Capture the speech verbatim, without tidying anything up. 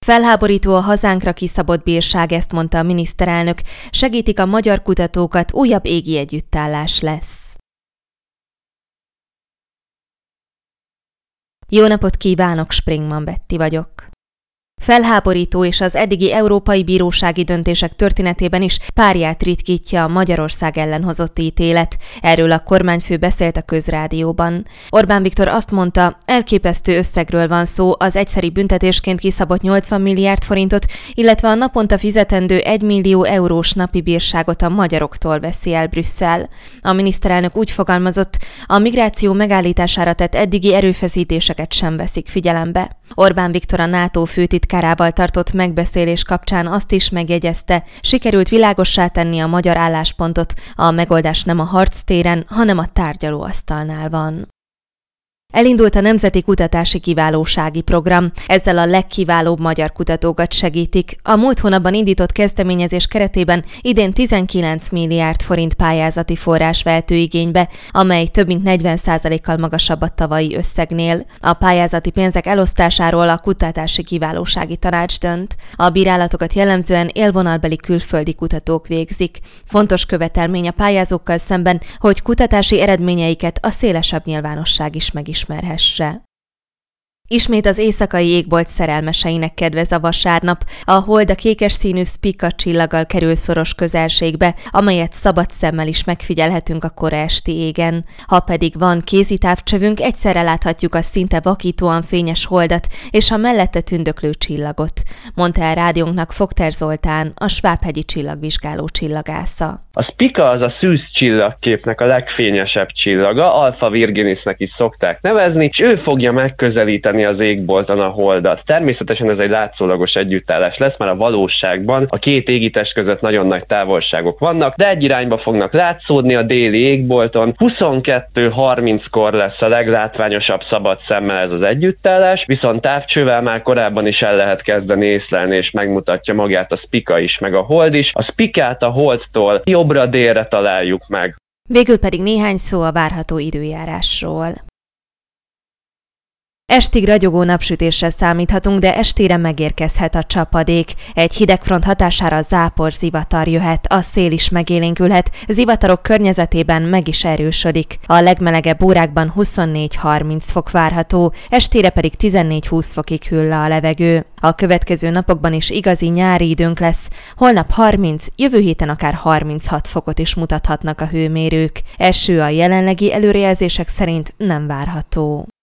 Felháborító a hazánkra kiszabott bírság, ezt mondta a miniszterelnök. Segítik a magyar kutatókat, újabb égi együttállás lesz. Jó napot kívánok, Springman Betty vagyok. Felháborító és az eddigi európai bírósági döntések történetében is párját ritkítja a Magyarország ellen hozott ítélet. Erről a kormányfő beszélt a Közrádióban. Orbán Viktor azt mondta, elképesztő összegről van szó, az egyszeri büntetésként kiszabott nyolcvan milliárd forintot, illetve a naponta fizetendő egy millió eurós napi bírságot a magyaroktól veszi el Brüsszel. A miniszterelnök úgy fogalmazott, a migráció megállítására tett eddigi erőfeszítéseket sem veszik figyelembe. Orbán Viktor a NATO főtitkárával tartott megbeszélés kapcsán azt is megjegyezte, sikerült világossá tenni a magyar álláspontot, a megoldás nem a harctéren, hanem a tárgyalóasztalnál van. Elindult a Nemzeti Kutatási Kiválósági Program, ezzel a legkiválóbb magyar kutatókat segítik. A múlt hónapban indított kezdeményezés keretében idén tizenkilenc milliárd forint pályázati forrás vehető igénybe, amely több mint negyven százalékkal magasabb a tavalyi összegnél. A pályázati pénzek elosztásáról a Kutatási Kiválósági Tanács dönt. A bírálatokat jellemzően élvonalbeli külföldi kutatók végzik. Fontos követelmény a pályázókkal szemben, hogy kutatási eredményeiket a szélesebb nyilvánosság is megismerhesse. Ismét az éjszakai égbolt szerelmeseinek kedvez a vasárnap. A hold a kékes színű Spica csillaggal kerül szoros közelségbe, amelyet szabad szemmel is megfigyelhetünk a kora esti égen. Ha pedig van kézi távcsövünk, egyszerre láthatjuk a szinte vakítóan fényes holdat és a mellette tündöklő csillagot, mondta el rádiónknak Fogter Zoltán, a Svábhegyi csillagvizsgáló csillagásza. A Spica az a szűz csillagképnek a legfényesebb csillaga, Alpha Virginisnek is szokták nevezni, és ő fogja megközelíteni az égbolton a holdat. Természetesen ez egy látszólagos együttállás lesz, mert a valóságban a két égitest között nagyon nagy távolságok vannak, de egy irányba fognak látszódni a déli égbolton. huszonkettő harminckor lesz a leglátványosabb szabad szemmel ez az együttállás, viszont távcsővel már korábban is el lehet kezdeni észlelni, és megmutatja magát a Spica is, meg a hold is. A Spicát a holdtól jobbra-délre találjuk meg. Végül pedig néhány szó a várható időjárásról. Estig ragyogó napsütésre számíthatunk, de estére megérkezhet a csapadék. Egy hidegfront hatására zápor, zivatar jöhet, a szél is megélénkülhet, zivatarok környezetében meg is erősödik. A legmelegebb órákban huszonnégy-harminc fok várható, estére pedig tizennégy-húsz fokig hűl le a levegő. A következő napokban is igazi nyári időnk lesz, holnap harminc, jövő héten akár harminchat fokot is mutathatnak a hőmérők. Eső a jelenlegi előrejelzések szerint nem várható.